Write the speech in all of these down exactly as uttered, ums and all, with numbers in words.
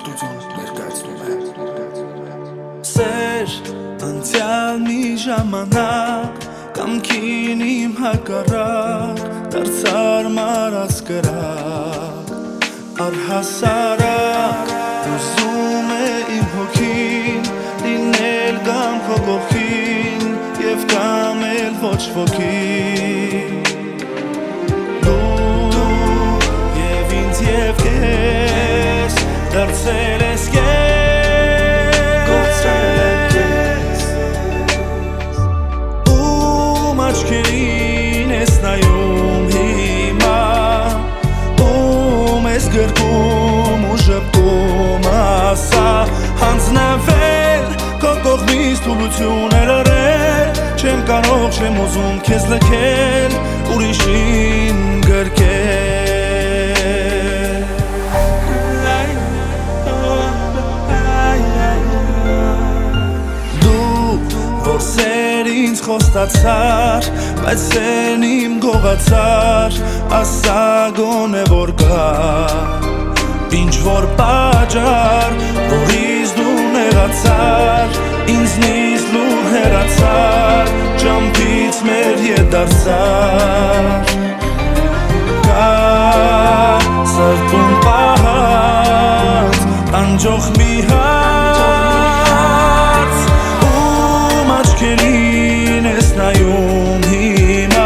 Ստուդիոն ներկայացնում է Սեր, անցյալ մի ժամանակ Կամքին իմ հակառակ Դարձար մարած կրակ Առհասարակ ուզում է իմ հոգին Լինել կամ քո կողքին Եվ կամ էլ ոչ ոքին Դարձել ես կեզ Ում աչքերին ես նայում հիմա Ում ես գրկում ու ժպտում ասա Հանձնվել քո կողմից թուլություն է լռել Չեմ կարող չեմ ուզում քեզ լքել ուրիշին գրկել Սեր ինձ խոստացար, բայց սեն իմ գողացար Ասա գոնե որ կա Ինչ որ պատճառ, որից դու նեղացար Ինձնից լուր հեռացար, ճամփից մեր ետ դարձար Կա սրտում պահած, անջող մի հարց Աչքերին ես նայում հիմա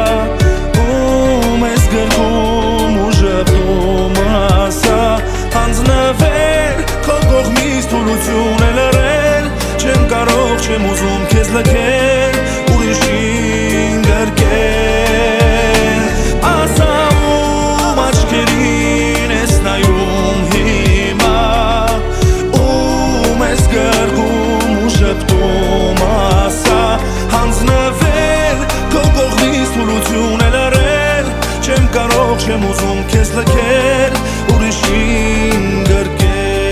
Ում ես գրկում ու ժպտում ասա Հանձնվել քո կողմից թուլություն է լռել Չեմ կարող չեմ ուզում քեզ լքել ուրիշին գրկել Ասա ում աչքերին ես նայում հիմա Ում ես գրկում ու ժպտում Հանձնվել քո կողմից թուլություն է լռել Չեմ կարող չեմ ուզում քեզ լքել ուրիշին գրկել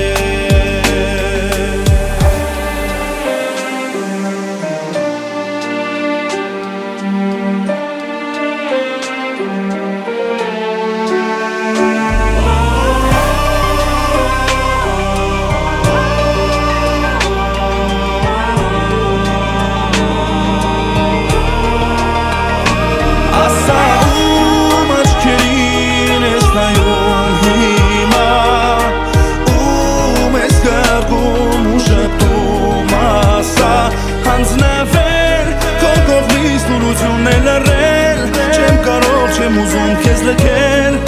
Հանձնվել քո կողմից թուլություն է լռել Չեմ կարող չեմ ուզում քեզ լքել